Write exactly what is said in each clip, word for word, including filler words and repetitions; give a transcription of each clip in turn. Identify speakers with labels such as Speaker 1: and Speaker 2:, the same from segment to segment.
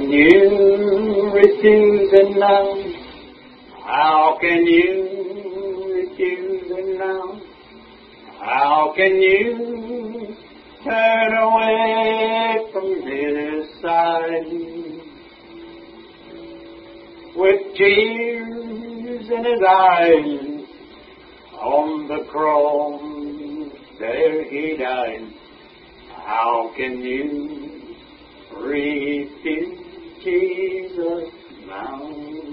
Speaker 1: can you refuse it now? How can you refuse it now? How can you turn away from His side? With tears in His eyes, on the cross there He died. How can you refuse Jesus now?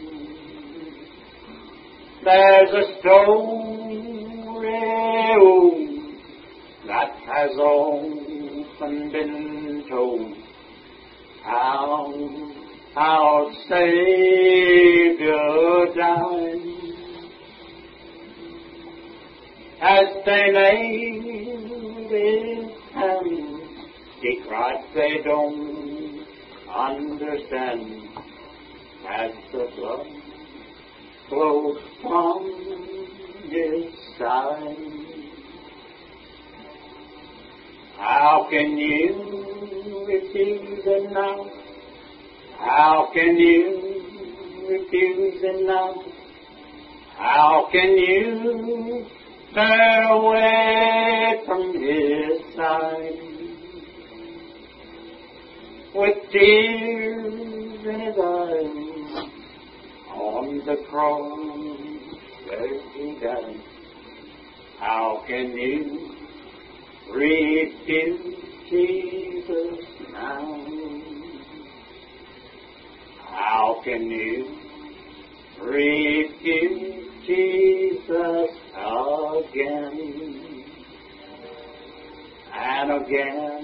Speaker 1: There's a story old that has often been told, how our Savior died. As they laid His hands, He cried, they don't understand, as the blood flows from His side. How can you refuse it now? How can you refuse it now? How can you turn away from His side? With tears in His eyes, on the cross where He died. How can you refuse Jesus now? How can you refuse Jesus again and again